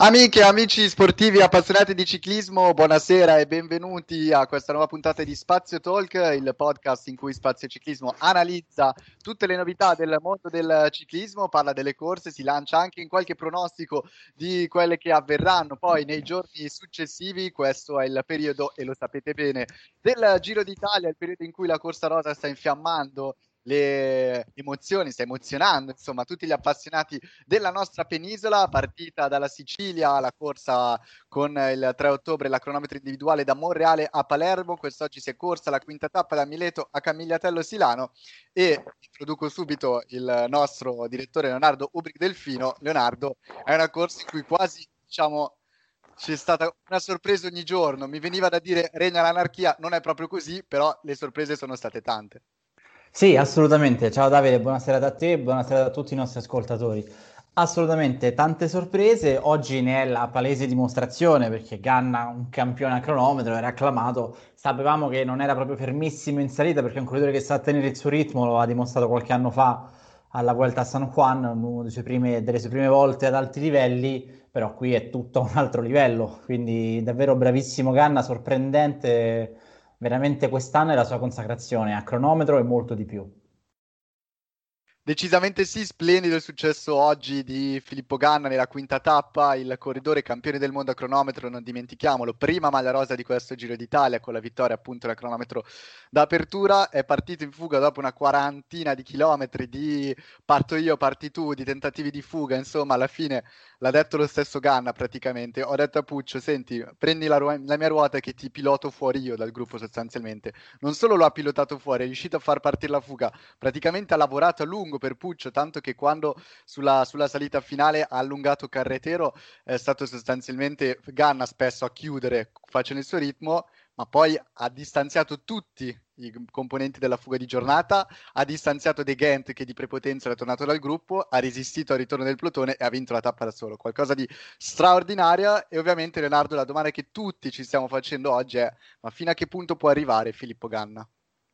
Amiche e amici sportivi appassionati di ciclismo, buonasera e benvenuti a questa nuova puntata di Spazio Talk, il podcast in cui Spazio Ciclismo analizza tutte le novità del mondo del ciclismo, parla delle corse, si lancia anche in qualche pronostico di quelle che avverranno poi nei giorni successivi. Questo è il periodo, e lo sapete bene, del Giro d'Italia, il periodo in cui la Corsa Rosa sta infiammando le emozioni, sta emozionando insomma tutti gli appassionati della nostra penisola, partita dalla Sicilia, la corsa con il 3 ottobre, la cronometro individuale da Monreale a Palermo. Quest'oggi si è corsa la quinta tappa da Mileto a Camigliatello Silano e introduco subito il nostro direttore Leonardo Ubric Delfino. Leonardo, è una corsa in cui quasi, diciamo, c'è stata una sorpresa ogni giorno. Mi veniva da dire regna l'anarchia, non è proprio così, però le sorprese sono state tante. Sì, assolutamente. Ciao Davide, buonasera a te, buonasera a tutti i nostri ascoltatori. Assolutamente, tante sorprese. Oggi ne è la palese dimostrazione perché Ganna, un campione a cronometro, era acclamato. Sapevamo che non era proprio fermissimo in salita perché è un corridore che sa tenere il suo ritmo, lo ha dimostrato qualche anno fa alla Vuelta a San Juan, delle sue prime volte ad alti livelli, però qui è tutto a un altro livello. Quindi davvero bravissimo Ganna, sorprendente. Veramente quest'anno è la sua consacrazione a cronometro e molto di più. Decisamente sì, splendido il successo oggi di Filippo Ganna nella quinta tappa, il corridore campione del mondo a cronometro, non dimentichiamolo, prima maglia rosa di questo Giro d'Italia con la vittoria appunto nel cronometro d'apertura, è partito in fuga dopo una quarantina di chilometri di parto io, parti tu, di tentativi di fuga, insomma alla fine l'ha detto lo stesso Ganna praticamente, ho detto a Puccio, senti, prendi la mia ruota che ti piloto fuori io dal gruppo sostanzialmente, non solo lo ha pilotato fuori, è riuscito a far partire la fuga, praticamente ha lavorato a lungo per Puccio, tanto che quando sulla salita finale ha allungato Carretero è stato sostanzialmente Ganna spesso a chiudere facendo il suo ritmo, ma poi ha distanziato tutti i componenti della fuga di giornata, ha distanziato De Ghent che di prepotenza era tornato dal gruppo, ha resistito al ritorno del plotone e ha vinto la tappa da solo, qualcosa di straordinario. E ovviamente Leonardo, la domanda che tutti ci stiamo facendo oggi è: ma fino a che punto può arrivare Filippo Ganna?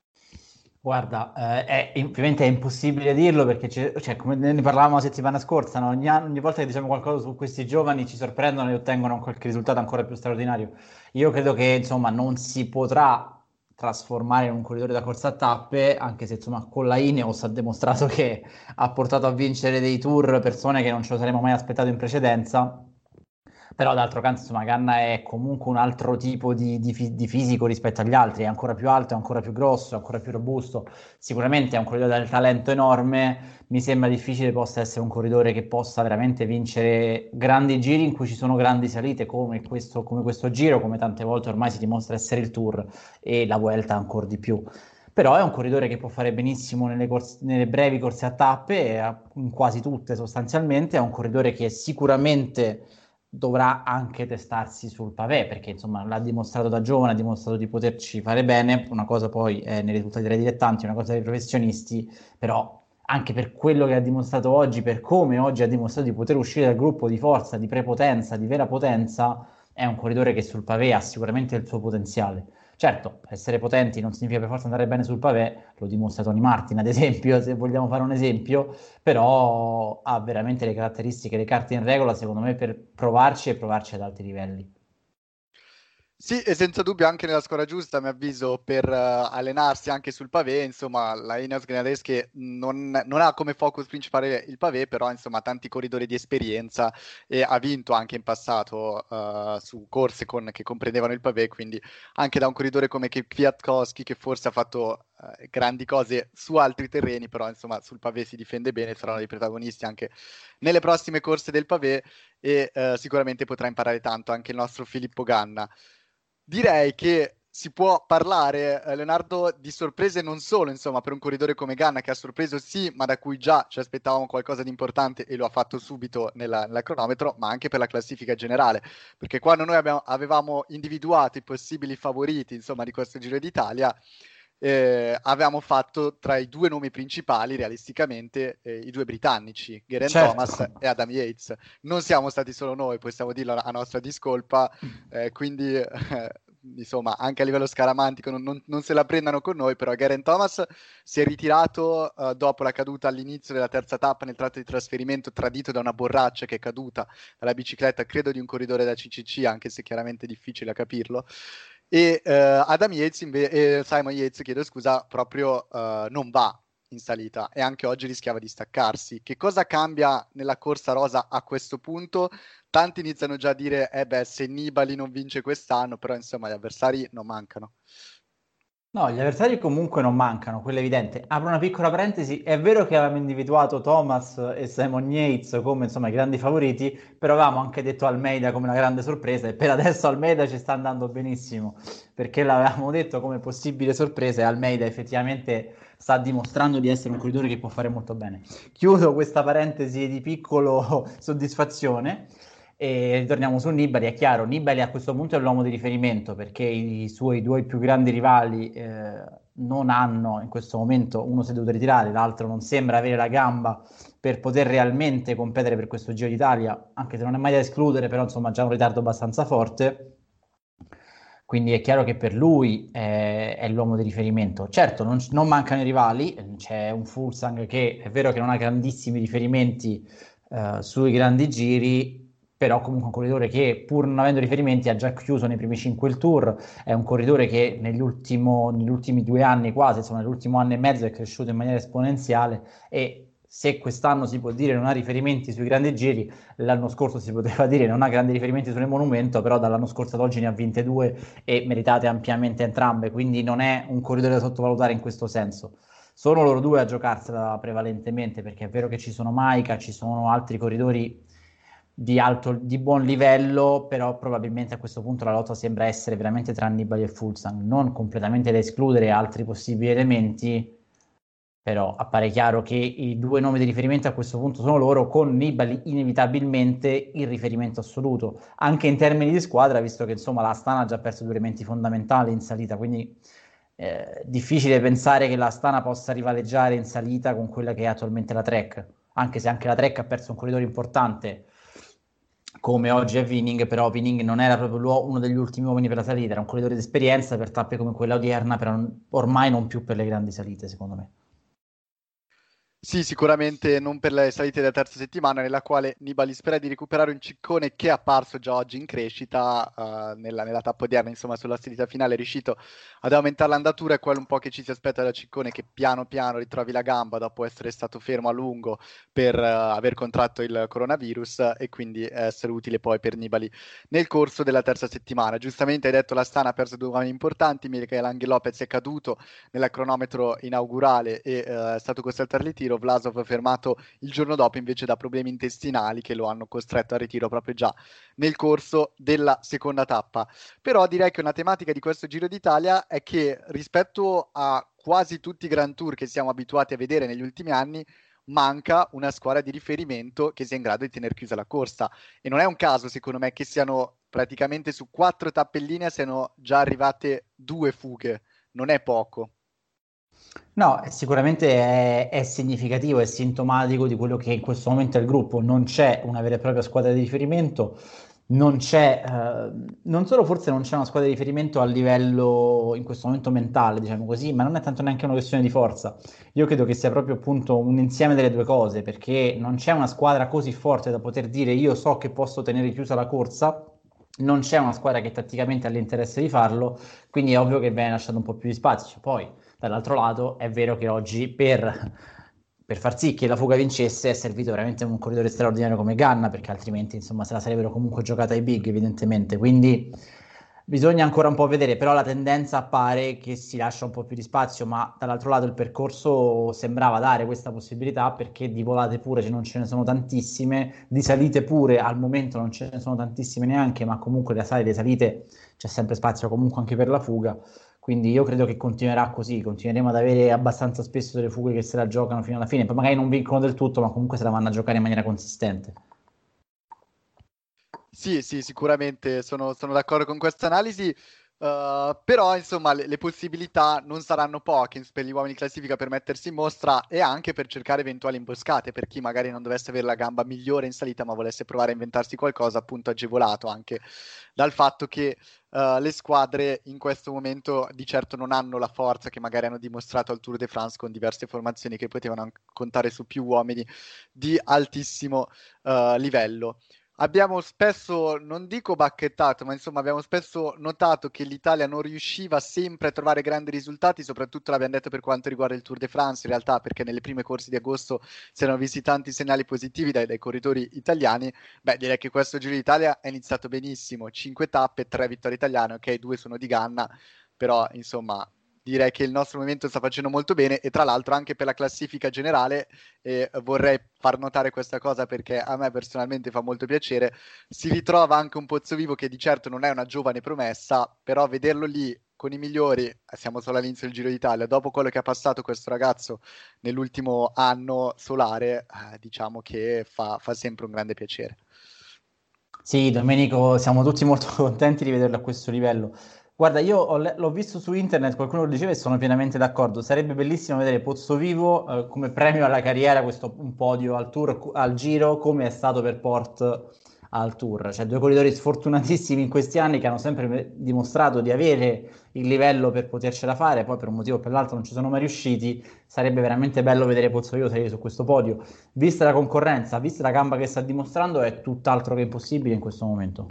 Guarda, ovviamente è impossibile dirlo perché, cioè, come ne parlavamo la settimana scorsa, no? Ogni volta che diciamo qualcosa su questi giovani ci sorprendono e ottengono qualche risultato ancora più straordinario. Io credo che insomma non si potrà trasformare in un corridore da corsa a tappe, anche se insomma con la Ineos ha dimostrato che ha portato a vincere dei tour persone che non ce lo saremmo mai aspettato in precedenza. Però d'altro canto, insomma, Ganna è comunque un altro tipo di fisico rispetto agli altri, è ancora più alto, è ancora più grosso, è ancora più robusto. Sicuramente è un corridore dal talento enorme. Mi sembra difficile possa essere un corridore che possa veramente vincere grandi giri in cui ci sono grandi salite come questo giro, come tante volte ormai si dimostra essere il Tour e la Vuelta ancora di più. Però è un corridore che può fare benissimo nelle brevi corse a tappe, in quasi tutte sostanzialmente. È un corridore che sicuramente dovrà anche testarsi sul pavé, perché insomma l'ha dimostrato da giovane, ha dimostrato di poterci fare bene. Una cosa poi è nei risultati dei dilettanti, una cosa dei professionisti, però anche per quello che ha dimostrato oggi, per come oggi ha dimostrato di poter uscire dal gruppo di forza, di prepotenza, di vera potenza, è un corridore che sul pavé ha sicuramente il suo potenziale. Certo, essere potenti non significa per forza andare bene sul pavé, lo dimostra Tony Martin, ad esempio, se vogliamo fare un esempio, però ha veramente le caratteristiche, le carte in regola, secondo me, per provarci e provarci ad alti livelli. Sì, e senza dubbio anche nella squadra giusta, a mio avviso, per allenarsi anche sul pavé. Insomma, la Ineos Grenadesche non ha come focus principale il pavé, però insomma ha tanti corridori di esperienza e ha vinto anche in passato su corse che comprendevano il pavé, quindi anche da un corridore come Kwiatkowski, che forse ha fatto grandi cose su altri terreni, però insomma sul pavé si difende bene, saranno dei protagonisti anche nelle prossime corse del pavé e sicuramente potrà imparare tanto anche il nostro Filippo Ganna. Direi che si può parlare, Leonardo, di sorprese non solo, insomma, per un corridore come Ganna che ha sorpreso sì, ma da cui già ci aspettavamo qualcosa di importante e lo ha fatto subito nella cronometro, ma anche per la classifica generale, perché quando noi avevamo individuato i possibili favoriti, insomma, di questo Giro d'Italia, avevamo fatto tra i due nomi principali, realisticamente, i due britannici, Geraint Certo. Thomas e Adam Yates. Non siamo stati solo noi, possiamo dirlo a nostra discolpa, quindi insomma, anche a livello scaramantico non se la prendano con noi, però Geraint Thomas si è ritirato dopo la caduta all'inizio della terza tappa nel tratto di trasferimento, tradito da una borraccia che è caduta dalla bicicletta, credo di un corridore da CCC, anche se chiaramente è difficile a capirlo. E Adam Yates, Simon Yates, chiedo scusa, proprio non va in salita e anche oggi rischiava di staccarsi. Che cosa cambia nella corsa rosa a questo punto? Tanti iniziano già a dire, se Nibali non vince quest'anno, però insomma gli avversari non mancano. No, gli avversari comunque non mancano, quello è evidente. Apro una piccola parentesi, è vero che avevamo individuato Thomas e Simon Yates come insomma i grandi favoriti, però avevamo anche detto Almeida come una grande sorpresa e per adesso Almeida ci sta andando benissimo, perché l'avevamo detto come possibile sorpresa e Almeida effettivamente sta dimostrando di essere un corridore che può fare molto bene. Chiudo questa parentesi di piccolo soddisfazione. E ritorniamo su Nibali, è chiaro, Nibali a questo punto è l'uomo di riferimento perché i suoi due più grandi rivali non hanno in questo momento, uno si è dovuto ritirare, l'altro non sembra avere la gamba per poter realmente competere per questo Giro d'Italia, anche se non è mai da escludere, però insomma già un ritardo abbastanza forte. Quindi è chiaro che per lui è l'uomo di riferimento. Certo, non mancano i rivali, c'è un Fuglsang che è vero che non ha grandissimi riferimenti sui grandi giri, però comunque un corridore che pur non avendo riferimenti ha già chiuso nei primi 5 il Tour, è un corridore che negli ultimi 2 anni quasi, insomma nell'ultimo anno e mezzo è cresciuto in maniera esponenziale e se quest'anno si può dire non ha riferimenti sui grandi giri, l'anno scorso si poteva dire non ha grandi riferimenti sul monumento, però dall'anno scorso ad oggi ne ha vinte 2 e meritate ampiamente entrambe, quindi non è un corridore da sottovalutare in questo senso. Sono loro due a giocarsela prevalentemente perché è vero che ci sono Maika, ci sono altri corridori di buon livello, però probabilmente a questo punto la lotta sembra essere veramente tra Nibali e Fuglsang, non completamente da escludere altri possibili elementi, però appare chiaro che i due nomi di riferimento a questo punto sono loro, con Nibali inevitabilmente il riferimento assoluto, anche in termini di squadra, visto che insomma la Astana ha già perso due elementi fondamentali in salita, quindi difficile pensare che la Astana possa rivaleggiare in salita con quella che è attualmente la Trek, anche se anche la Trek ha perso un corridore importante come oggi è Winning, però Winning non era proprio uno degli ultimi uomini per la salita, era un corridore di esperienza per tappe come quella odierna, però ormai non più per le grandi salite, secondo me. Sì, sicuramente non per le salite della terza settimana, nella quale Nibali spera di recuperare un ciccone che è apparso già oggi in crescita nella tappa odierna, insomma sulla salita finale è riuscito ad aumentare l'andatura, è quello un po' che ci si aspetta da ciccone, che piano piano ritrovi la gamba dopo essere stato fermo a lungo per aver contratto il coronavirus e quindi essere utile poi per Nibali nel corso della terza settimana. Giustamente hai detto la Stana ha perso due uomini importanti, Michael Angel Lopez è caduto nella cronometro inaugurale e è stato costretto al ritiro. Vlasov fermato il giorno dopo invece da problemi intestinali che lo hanno costretto al ritiro proprio già nel corso della seconda tappa. Però direi che una tematica di questo Giro d'Italia è che rispetto a quasi tutti i Grand Tour che siamo abituati a vedere negli ultimi anni, manca una squadra di riferimento che sia in grado di tenere chiusa la corsa. E non è un caso, secondo me, che siano praticamente su 4 tappe in linea siano già arrivate 2 fughe. Non è poco. No, sicuramente è significativo, è sintomatico di quello che in questo momento è il gruppo. Non c'è una vera e propria squadra di riferimento, non c'è, non solo forse non c'è una squadra di riferimento a livello in questo momento mentale, diciamo così, ma non è tanto neanche una questione di forza. Io credo che sia proprio appunto un insieme delle due cose, perché non c'è una squadra così forte da poter dire io so che posso tenere chiusa la corsa. Non c'è una squadra che tatticamente ha l'interesse di farlo, quindi è ovvio che viene lasciato un po' più di spazio. Poi, dall'altro lato, è vero che oggi per far sì che la fuga vincesse è servito veramente un corridore straordinario come Ganna, perché altrimenti insomma se la sarebbero comunque giocata ai big evidentemente, quindi bisogna ancora un po' vedere, però la tendenza appare che si lascia un po' più di spazio, ma dall'altro lato il percorso sembrava dare questa possibilità perché di volate pure non ce ne sono tantissime, di salite pure al momento non ce ne sono tantissime neanche, ma comunque le salite c'è sempre spazio comunque anche per la fuga. Quindi io credo che continuerà così, continueremo ad avere abbastanza spesso delle fughe che se la giocano fino alla fine, poi magari non vincono del tutto, ma comunque se la vanno a giocare in maniera consistente. Sì, sì, sicuramente sono d'accordo con questa analisi. Però insomma le possibilità non saranno poche per gli uomini in classifica per mettersi in mostra e anche per cercare eventuali imboscate per chi magari non dovesse avere la gamba migliore in salita ma volesse provare a inventarsi qualcosa, appunto agevolato anche dal fatto che le squadre in questo momento di certo non hanno la forza che magari hanno dimostrato al Tour de France con diverse formazioni che potevano contare su più uomini di altissimo livello. Abbiamo spesso, non dico bacchettato, ma insomma abbiamo spesso notato che l'Italia non riusciva sempre a trovare grandi risultati, soprattutto l'abbiamo detto per quanto riguarda il Tour de France, in realtà perché nelle prime corse di agosto si erano visti tanti segnali positivi dai corridori italiani. Beh, direi che questo Giro d'Italia è iniziato benissimo, 5 tappe, 3 vittorie italiane, ok, 2 sono di Ganna, però insomma direi che il nostro movimento sta facendo molto bene e tra l'altro anche per la classifica generale vorrei far notare questa cosa perché a me personalmente fa molto piacere, si ritrova anche un Pozzovivo che di certo non è una giovane promessa, però vederlo lì con i migliori, siamo solo all'inizio del Giro d'Italia, dopo quello che ha passato questo ragazzo nell'ultimo anno solare, diciamo che fa sempre un grande piacere. Sì, Domenico, siamo tutti molto contenti di vederlo a questo livello. Guarda, io l'ho visto su internet, qualcuno lo diceva e sono pienamente d'accordo. Sarebbe bellissimo vedere Pozzovivo come premio alla carriera, questo un podio al Tour, al Giro, come è stato per Port al Tour. Cioè, due corridori sfortunatissimi in questi anni che hanno sempre dimostrato di avere il livello per potercela fare, poi per un motivo o per l'altro non ci sono mai riusciti. Sarebbe veramente bello vedere Pozzovivo salire su questo podio. Vista la concorrenza, vista la gamba che sta dimostrando, è tutt'altro che impossibile in questo momento.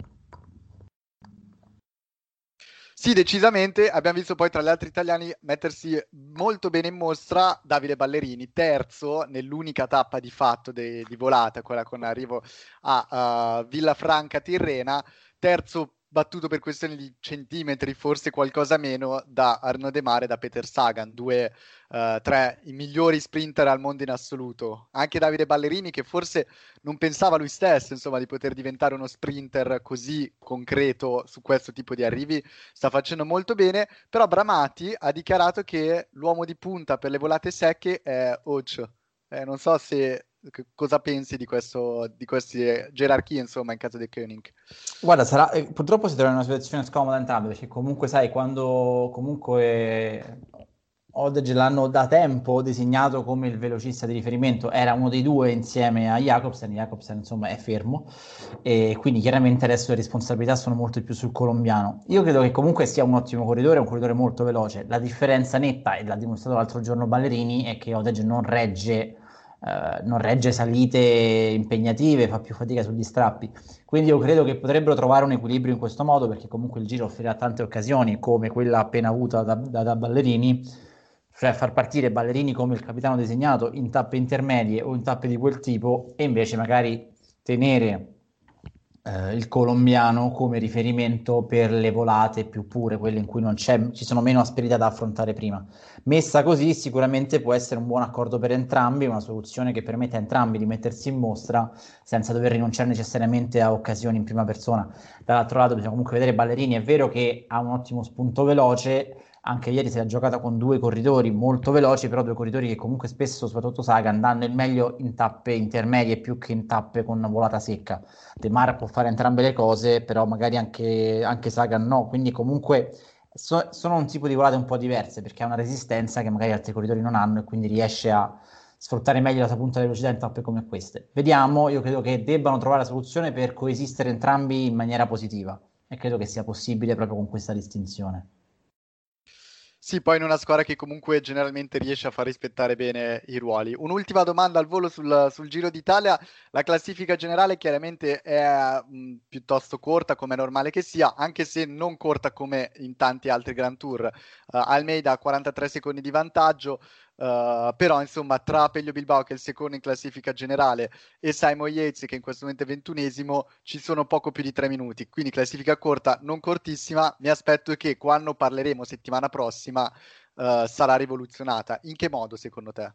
Sì, decisamente. Abbiamo visto poi tra gli altri italiani mettersi molto bene in mostra Davide Ballerini, terzo nell'unica tappa di fatto di volata, quella con arrivo a Villafranca Tirrena, terzo battuto per questioni di centimetri, forse qualcosa meno, da Arnaud Demare e da Peter Sagan, due tra i migliori sprinter al mondo in assoluto. Anche Davide Ballerini, che forse non pensava lui stesso, insomma, di poter diventare uno sprinter così concreto su questo tipo di arrivi, sta facendo molto bene, però Bramati ha dichiarato che l'uomo di punta per le volate secche è Och. Non so se cosa pensi di questo, di queste gerarchie, insomma, in caso di Koenig. Guarda, purtroppo si trova in una situazione scomoda entrambi, perché comunque sai, quando comunque Odegaard l'hanno da tempo designato come il velocista di riferimento, era uno dei due insieme a Jacobsen insomma è fermo, e quindi chiaramente adesso le responsabilità sono molto più sul colombiano. Io credo che comunque sia un ottimo corridore, un corridore molto veloce. La differenza netta, e l'ha dimostrato l'altro giorno Ballerini, è che Odegaard non regge salite impegnative, fa più fatica sugli strappi. Quindi io credo che potrebbero trovare un equilibrio in questo modo, perché comunque il Giro offrirà tante occasioni, come quella appena avuta da Ballerini, cioè far partire Ballerini come il capitano designato in tappe intermedie o in tappe di quel tipo, e invece magari tenere il colombiano come riferimento per le volate più pure, quelle in cui non c'è, ci sono meno asperità da affrontare prima. Messa così sicuramente può essere un buon accordo per entrambi, una soluzione che permette a entrambi di mettersi in mostra senza dover rinunciare necessariamente a occasioni in prima persona. Dall'altro lato bisogna comunque vedere Ballerini, è vero che ha un ottimo spunto veloce, anche ieri si è giocata con due corridori molto veloci, però due corridori che comunque spesso, soprattutto Sagan, danno il meglio in tappe intermedie più che in tappe con una volata secca. De Mar può fare entrambe le cose, però magari anche Sagan no, quindi comunque sono un tipo di volate un po' diverse perché ha una resistenza che magari altri corridori non hanno e quindi riesce a sfruttare meglio la sua punta di velocità in tappe come queste. Vediamo, io credo che debbano trovare la soluzione per coesistere entrambi in maniera positiva e credo che sia possibile proprio con questa distinzione. Sì, poi in una squadra che comunque generalmente riesce a far rispettare bene i ruoli. Un'ultima domanda al volo sul Giro d'Italia. La classifica generale chiaramente è piuttosto corta, come è normale che sia, anche se non corta come in tanti altri Grand Tour. Almeida ha 43 secondi di vantaggio, però insomma tra Pello Bilbao che è il secondo in classifica generale e Simon Yates che in questo momento è 21esimo ci sono poco più di 3 minuti, quindi classifica corta, non cortissima. Mi aspetto che quando parleremo settimana prossima sarà rivoluzionata. In che modo secondo te?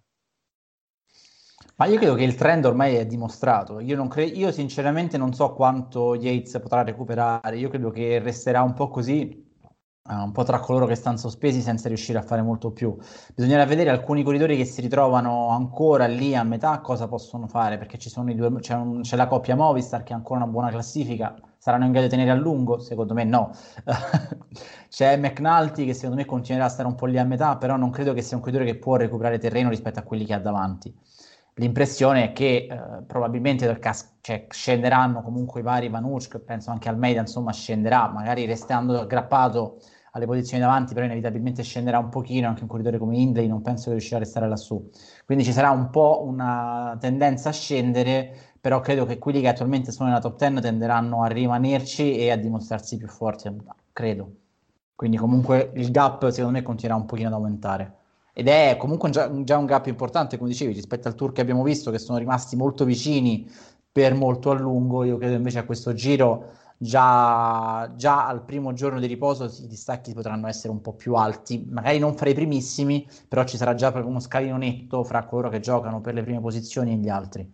Ma io credo che il trend ormai è dimostrato. Io sinceramente non so quanto Yates potrà recuperare. Io credo che resterà un po' così, un po' tra coloro che stanno sospesi senza riuscire a fare molto più. Bisognerà vedere alcuni corridori che si ritrovano ancora lì a metà cosa possono fare, perché ci sono c'è la coppia Movistar che ha ancora una buona classifica. saranno in grado di tenere a lungo? Secondo me no. C'è McNulty che secondo me continuerà a stare un po' lì a metà, però non credo che sia un corridore che può recuperare terreno rispetto a quelli che ha davanti. L'impressione è che probabilmente cioè, scenderanno comunque i vari Vanucci, penso anche Almeida, insomma scenderà, magari restando aggrappato alle posizioni davanti, però inevitabilmente scenderà un pochino, anche un corridore come Hindley non penso che riuscirà a restare lassù. Quindi ci sarà un po' una tendenza a scendere, però credo che quelli che attualmente sono nella top 10 tenderanno a rimanerci e a dimostrarsi più forti, credo. Quindi comunque il gap secondo me continuerà un pochino ad aumentare. Ed è comunque già un gap importante, come dicevi, rispetto al tour che abbiamo visto, che sono rimasti molto vicini per molto a lungo. Io credo invece a questo giro, già al primo giorno di riposo, i distacchi potranno essere un po' più alti. Magari non fra i primissimi, però ci sarà già proprio uno scalino netto fra coloro che giocano per le prime posizioni e gli altri.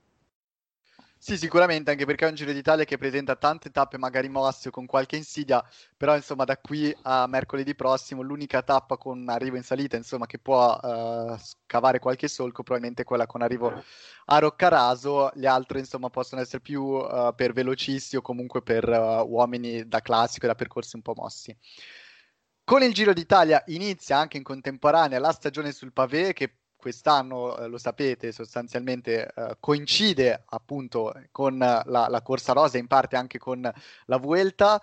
Sì, sicuramente, anche perché è un Giro d'Italia che presenta tante tappe magari mosse o con qualche insidia, però insomma da qui a mercoledì prossimo l'unica tappa con arrivo in salita, insomma, che può scavare qualche solco, probabilmente quella con arrivo a Roccaraso, le altre insomma possono essere più per velocisti o comunque per uomini da classico e da percorsi un po' mossi. Con il Giro d'Italia inizia anche in contemporanea la stagione sul pavé che quest'anno, lo sapete, sostanzialmente coincide appunto con la corsa rosa, in parte anche con la Vuelta.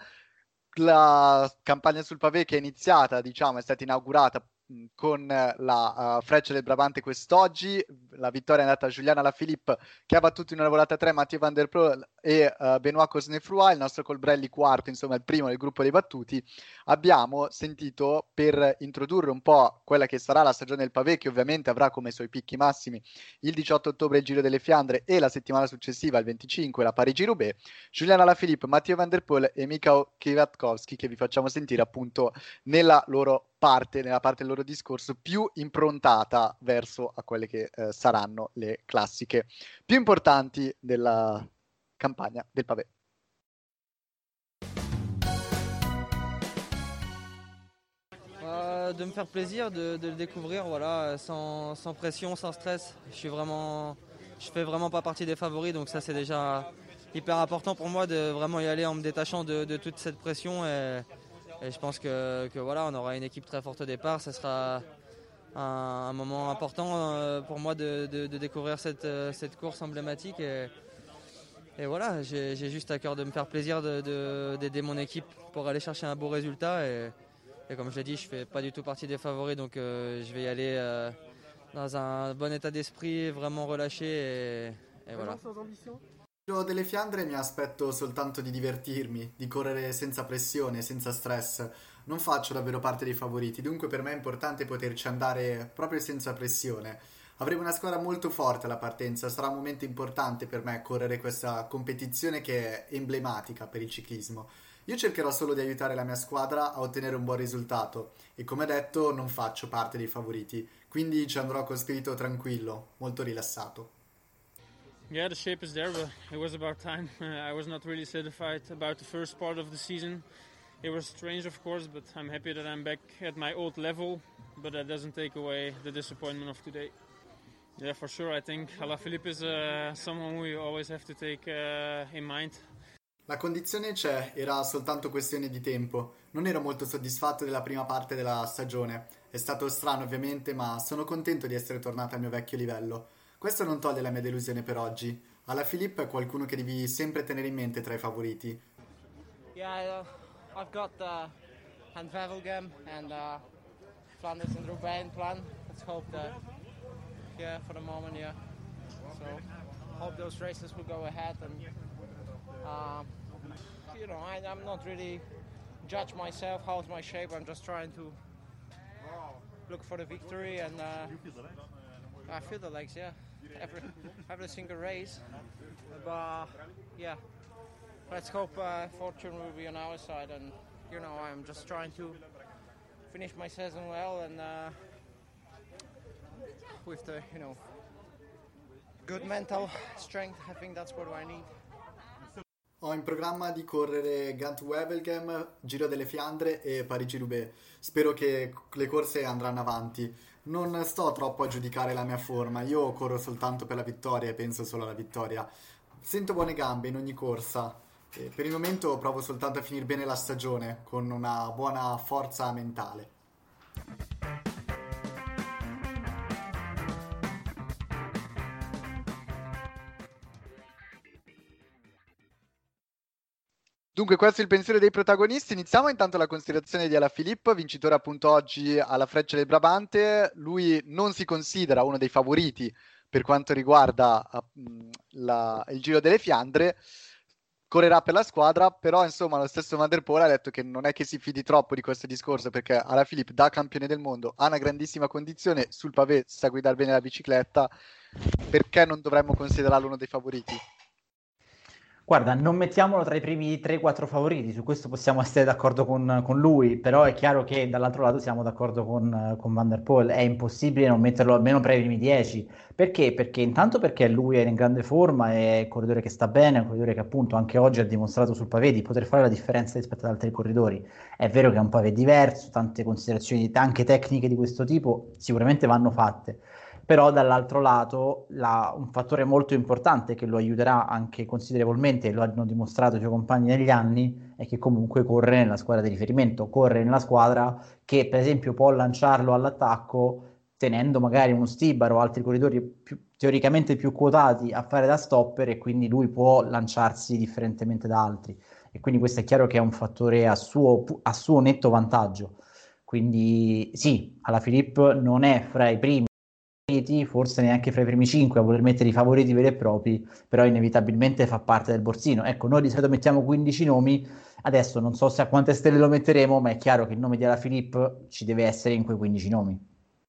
La campagna sul pavé che è iniziata, diciamo, è stata inaugurata con la Freccia del Brabante quest'oggi. La vittoria è andata a Giuliana Alaphilippe che ha battuto in una volata 3 Mathieu Van Der Poel e Benoît Cosnefroy, il nostro Colbrelli quarto, insomma il primo del gruppo dei battuti. Abbiamo sentito, per introdurre un po' quella che sarà la stagione del pavé, che ovviamente avrà come suoi picchi massimi il 18 ottobre il Giro delle Fiandre e la settimana successiva, il 25, la Parigi-Roubaix, Giuliana Alaphilippe, Mathieu Van Der Poel e Michał Kwiatkowski, che vi facciamo sentire appunto nella parte del loro discorso più improntata verso a quelle che saranno le classiche più importanti della campagna del pavé. De me faire plaisir, de le découvrir, voilà, sans pression, sans stress. Je fais vraiment pas partie des favoris, donc ça c'est déjà hyper important pour moi de vraiment y aller en me détachant de toute cette pression. Et je pense que voilà, on aura une équipe très forte au départ. Ce sera un moment important pour moi de découvrir cette course emblématique. Et voilà, j'ai juste à cœur de me faire plaisir d'aider mon équipe pour aller chercher un beau résultat. Et comme je l'ai dit, je ne fais pas du tout partie des favoris, donc je vais y aller dans un bon état d'esprit, vraiment relâché. Et voilà. Giro delle Fiandre mi aspetto soltanto di divertirmi, di correre senza pressione, senza stress. Non faccio davvero parte dei favoriti, dunque per me è importante poterci andare proprio senza pressione. Avremo una squadra molto forte alla partenza, sarà un momento importante per me correre questa competizione che è emblematica per il ciclismo. Io cercherò solo di aiutare la mia squadra a ottenere un buon risultato e come detto non faccio parte dei favoriti, quindi ci andrò con spirito tranquillo, molto rilassato. Yeah, the shape is there, but it was about time. I was not really satisfied about the first part of the season. It was strange, of course, but I'm happy that I'm back at my old level, but that doesn't take away the disappointment of today. Yeah, for sure, I think Alaphilippe is someone we always have to take in mind. La condizione c'è, era soltanto questione di tempo. Non ero molto soddisfatto della prima parte della stagione. È stato strano ovviamente, ma sono contento di essere tornato al mio vecchio livello. Questo non toglie la mia delusione per oggi. Alaphilippe è qualcuno che devi sempre tenere in mente tra i favoriti. Yeah, I've got Han Vevelgem and Flanders and Roubaix in plan. Let's hope that, yeah, for the moment, yeah. So, hope those races will go ahead and, you know, I'm not really judge myself, how's my shape, I'm just trying to look for the victory and I feel the legs, yeah, every single race, but yeah, let's hope fortune will be on our side and, you know, I'm just trying to finish my season well and with the, you know, good mental strength, I think that's what I need. Ho in programma di correre Gent-Wevelgem, Giro delle Fiandre e Parigi-Roubaix. Spero che le corse andranno avanti. Non sto troppo a giudicare la mia forma, io corro soltanto per la vittoria e penso solo alla vittoria. Sento buone gambe in ogni corsa. Per il momento provo soltanto a finire bene la stagione con una buona forza mentale. Dunque, questo è il pensiero dei protagonisti. Iniziamo intanto la considerazione di Alaphilippe, vincitore appunto oggi alla Freccia del Brabante. Lui non si considera uno dei favoriti per quanto riguarda il Giro delle Fiandre. Correrà per la squadra, però insomma lo stesso Van der Poel ha detto che non è che si fidi troppo di questo discorso, perché Alaphilippe, da campione del mondo, ha una grandissima condizione, sul pavé sa guidare bene la bicicletta. Perché non dovremmo considerarlo uno dei favoriti? Guarda, non mettiamolo tra i primi 3-4 favoriti, su questo possiamo essere d'accordo con lui, però è chiaro che dall'altro lato siamo d'accordo con Van der Poel, è impossibile non metterlo almeno tra i primi 10. Perché? Perché intanto perché lui è in grande forma, è un corridore che sta bene, è un corridore che appunto anche oggi ha dimostrato sul pavé di poter fare la differenza rispetto ad altri corridori. È vero che è un pavé diverso, tante considerazioni anche tecniche di questo tipo sicuramente vanno fatte. Però dall'altro lato un fattore molto importante che lo aiuterà anche considerevolmente, e lo hanno dimostrato i suoi compagni negli anni, è che comunque corre nella squadra di riferimento, corre nella squadra che per esempio può lanciarlo all'attacco tenendo magari uno Stibar o altri corridori teoricamente più quotati a fare da stopper, e quindi lui può lanciarsi differentemente da altri. E quindi questo è chiaro che è un fattore a suo netto vantaggio. Quindi sì, Alaphilippe non è fra i primi, forse neanche fra i primi 5 a voler mettere i favoriti veri e propri, però inevitabilmente fa parte del borsino. Ecco, noi di solito mettiamo 15 nomi, adesso non so se a quante stelle lo metteremo, ma è chiaro che il nome di Alaphilippe ci deve essere in quei 15 nomi.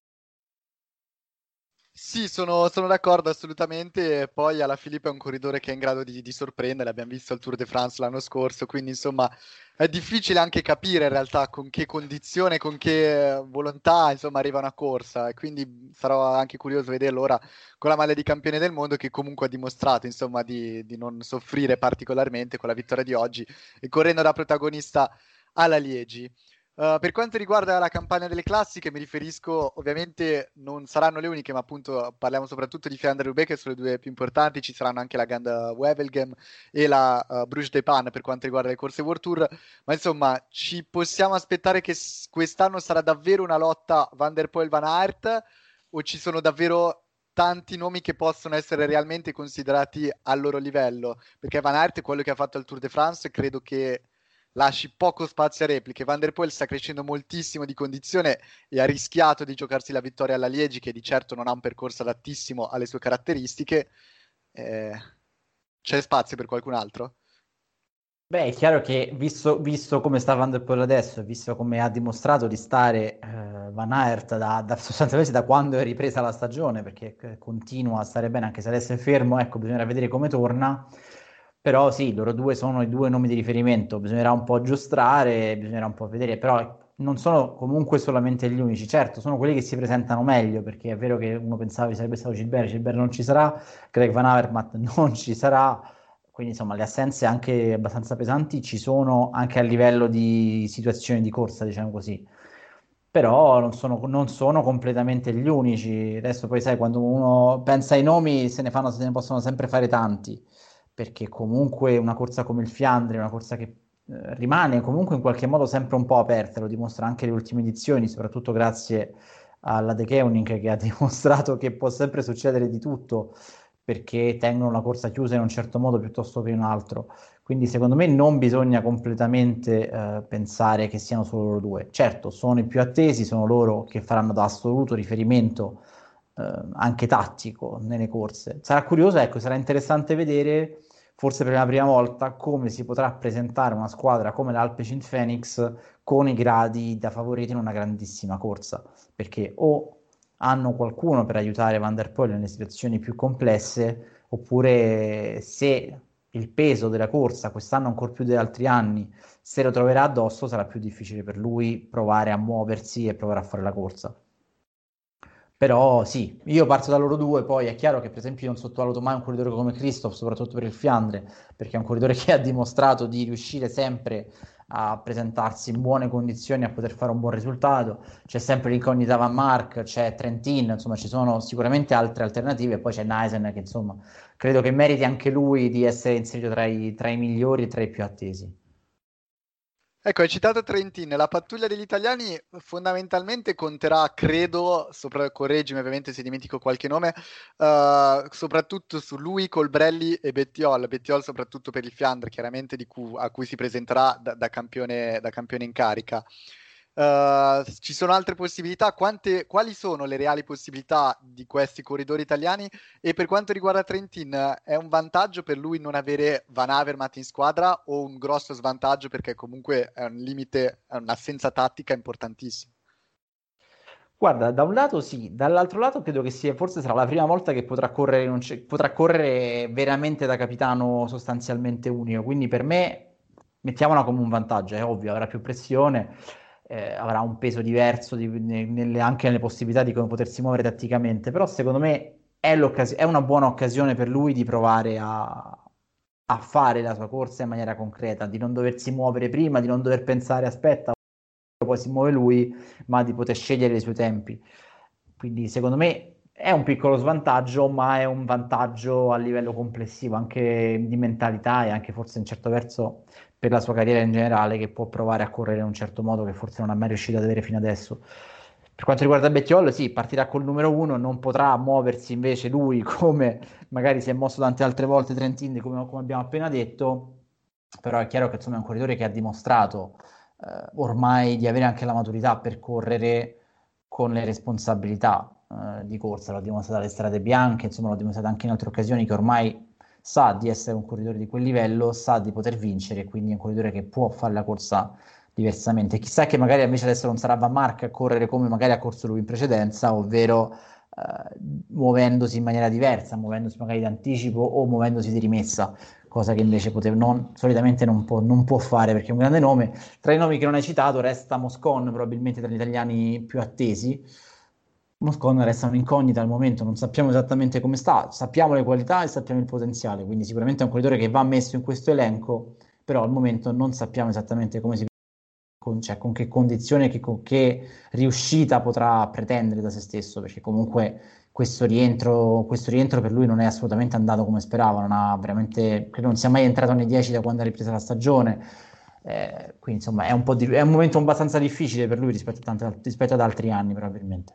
Sì, sono d'accordo assolutamente. Poi Alaphilippe è un corridore che è in grado di sorprendere. Abbiamo visto il Tour de France l'anno scorso, quindi insomma è difficile anche capire in realtà con che condizione, con che volontà insomma arriva una corsa. E quindi sarò anche curioso di vederlo ora con la maglia di campione del mondo, che comunque ha dimostrato insomma di non soffrire particolarmente con la vittoria di oggi e correndo da protagonista alla Liegi. Per quanto riguarda la campagna delle classiche, mi riferisco, ovviamente non saranno le uniche, ma appunto parliamo soprattutto di Fiandre-Roubaix, che sono le due più importanti. Ci saranno anche la Ganda Wevelgem e la Bruges de Pan per quanto riguarda le corse World Tour, ma insomma ci possiamo aspettare che quest'anno sarà davvero una lotta Van der Poel-Van Aert, o ci sono davvero tanti nomi che possono essere realmente considerati al loro livello? Perché Van Aert è quello che ha fatto il Tour de France, credo che lasci poco spazio a repliche. Van der Poel sta crescendo moltissimo di condizione e ha rischiato di giocarsi la vittoria alla Liegi, che di certo non ha un percorso adattissimo alle sue caratteristiche. C'è spazio per qualcun altro? Beh, è chiaro che visto come sta Van der Poel adesso, visto come ha dimostrato di stare Van Aert sostanzialmente da quando è ripresa la stagione, perché continua a stare bene anche se adesso è fermo, ecco, bisognerà vedere come torna. Però sì, loro due sono i due nomi di riferimento, bisognerà un po' aggiustare, bisognerà un po' vedere, però non sono comunque solamente gli unici. Certo, sono quelli che si presentano meglio, perché è vero che uno pensava che sarebbe stato Gilbert non ci sarà, Greg Van Avermaet non ci sarà, quindi insomma le assenze anche abbastanza pesanti ci sono anche a livello di situazioni di corsa, diciamo così. Però non sono completamente gli unici. Adesso poi sai, quando uno pensa ai nomi se ne possono sempre fare tanti, perché comunque una corsa come il Fiandre è una corsa che rimane comunque in qualche modo sempre un po' aperta, lo dimostra anche le ultime edizioni, soprattutto grazie alla De Keuning, che ha dimostrato che può sempre succedere di tutto, perché tengono la corsa chiusa in un certo modo piuttosto che in un altro. Quindi secondo me non bisogna completamente pensare che siano solo loro due. Certo, sono i più attesi, sono loro che faranno da assoluto riferimento anche tattico nelle corse. Sarà curioso, ecco, sarà interessante vedere, forse per la prima volta, come si potrà presentare una squadra come l'Alpecin Phoenix con i gradi da favoriti in una grandissima corsa, perché o hanno qualcuno per aiutare Van der Poel nelle situazioni più complesse, oppure se il peso della corsa quest'anno ancora più degli altri anni se lo troverà addosso, sarà più difficile per lui provare a muoversi e provare a fare la corsa. Però sì, io parto da loro due, poi è chiaro che per esempio io non sottovaluto mai un corridore come Christoph, soprattutto per il Fiandre, perché è un corridore che ha dimostrato di riuscire sempre a presentarsi in buone condizioni, a poter fare un buon risultato. C'è sempre l'incognita Van Mark, c'è Trentin, insomma ci sono sicuramente altre alternative, e poi c'è Neisen che insomma credo che meriti anche lui di essere inserito tra i migliori e tra i più attesi. Ecco, hai citato Trentin, la pattuglia degli italiani fondamentalmente conterà, credo, correggimi ovviamente se dimentico qualche nome, soprattutto su lui, Colbrelli e Bettiol soprattutto per il Fiandre, chiaramente a cui si presenterà da campione in carica. Ci sono altre possibilità? Quali sono le reali possibilità di questi corridori italiani? E per quanto riguarda Trentin, è un vantaggio per lui non avere Van Avermaet in squadra o un grosso svantaggio perché comunque è un limite, è un'assenza tattica importantissima? Guarda, da un lato sì, dall'altro lato credo che forse sarà la prima volta che potrà correre veramente da capitano sostanzialmente unico, quindi per me mettiamola come un vantaggio, è ovvio, avrà più pressione, avrà un peso diverso anche nelle possibilità di come potersi muovere tatticamente, però secondo me è una buona occasione per lui di provare a fare la sua corsa in maniera concreta, di non doversi muovere prima, di non dover pensare aspetta, poi si muove lui, ma di poter scegliere i suoi tempi. Quindi secondo me è un piccolo svantaggio, ma è un vantaggio a livello complessivo, anche di mentalità e anche forse in certo verso per la sua carriera in generale, che può provare a correre in un certo modo che forse non ha mai riuscito ad avere fino adesso. Per quanto riguarda Bettiol, sì, partirà col numero 1, non potrà muoversi invece lui come magari si è mosso tante altre volte Trentin, come abbiamo appena detto, però è chiaro che insomma, è un corridore che ha dimostrato ormai di avere anche la maturità per correre con le responsabilità di corsa, l'ha dimostrato alle strade bianche, insomma l'ha dimostrato anche in altre occasioni che ormai sa di essere un corridore di quel livello, sa di poter vincere, quindi è un corridore che può fare la corsa diversamente. Chissà che magari invece adesso non sarà Van Mark a correre come magari ha corso lui in precedenza, ovvero muovendosi in maniera diversa, muovendosi magari d'anticipo o muovendosi di rimessa, cosa che invece solitamente non può fare perché è un grande nome. Tra i nomi che non hai citato resta Moscon, probabilmente tra gli italiani più attesi. Moscon resta un'incognita al momento, non sappiamo esattamente come sta, sappiamo le qualità e sappiamo il potenziale, quindi sicuramente è un corridore che va messo in questo elenco, però al momento non sappiamo esattamente come con che condizione, con che riuscita potrà pretendere da se stesso, perché comunque questo rientro per lui non è assolutamente andato come sperava, non ha veramente, credo non sia mai entrato nei 10 da quando ha ripreso la stagione, quindi insomma è è un momento abbastanza difficile per lui rispetto ad altri anni probabilmente.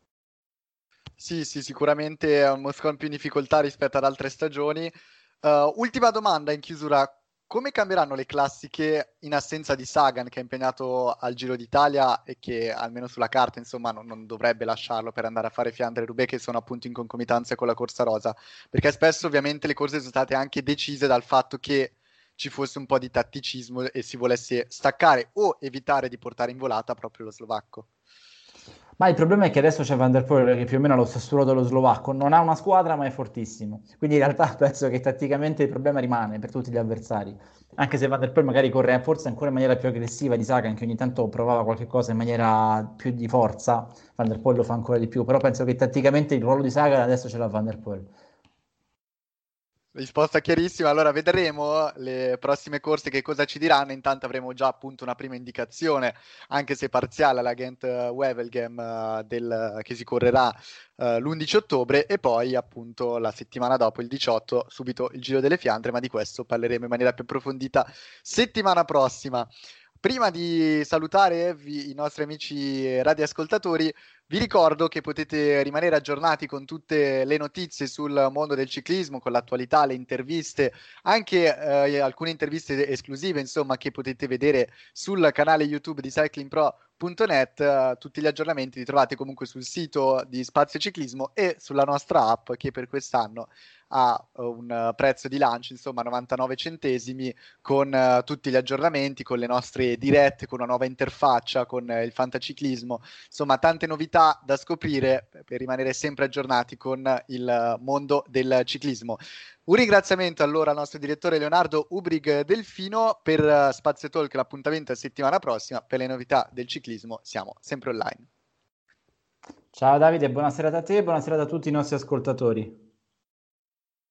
Sì, sicuramente è un Moscon più in difficoltà rispetto ad altre stagioni. Ultima domanda in chiusura. Come cambieranno le classiche in assenza di Sagan che è impegnato al Giro d'Italia e che almeno sulla carta insomma non dovrebbe lasciarlo per andare a fare Fiandre e Roubaix che sono appunto in concomitanza con la corsa rosa? Perché spesso ovviamente le corse sono state anche decise dal fatto che ci fosse un po' di tatticismo e si volesse staccare o evitare di portare in volata proprio lo slovacco. Ma il problema è che adesso c'è Van der Poel che più o meno ha lo stesso dello slovacco, non ha una squadra ma è fortissimo, quindi in realtà penso che tatticamente il problema rimane per tutti gli avversari, anche se Van der Poel magari corre forse ancora in maniera più aggressiva di Sagan che ogni tanto provava qualche cosa in maniera più di forza, Van der Poel lo fa ancora di più, però penso che tatticamente il ruolo di Sagan adesso ce l'ha Van der Poel. Risposta chiarissima, allora vedremo le prossime corse che cosa ci diranno, intanto avremo già appunto una prima indicazione, anche se parziale, alla Gent Wevelgem che si correrà l'11 ottobre e poi appunto la settimana dopo, il 18, subito il Giro delle Fiandre, ma di questo parleremo in maniera più approfondita settimana prossima. Prima di salutare i nostri amici radioascoltatori, vi ricordo che potete rimanere aggiornati con tutte le notizie sul mondo del ciclismo, con l'attualità, le interviste, anche alcune interviste esclusive, insomma, che potete vedere sul canale YouTube di cyclingpro.net. Tutti gli aggiornamenti li trovate comunque sul sito di Spazio Ciclismo e sulla nostra app che per quest'anno ha un prezzo di lancio, insomma 99 centesimi, con tutti gli aggiornamenti, con le nostre dirette, con una nuova interfaccia, con il fantaciclismo, insomma tante novità da scoprire per rimanere sempre aggiornati con il mondo del ciclismo. Un ringraziamento allora al nostro direttore Leonardo Ubrig Delfino. Per Spazio Talk l'appuntamento è settimana prossima, per le novità del ciclismo siamo sempre online. Ciao Davide, buonasera a te e buonasera a tutti i nostri ascoltatori.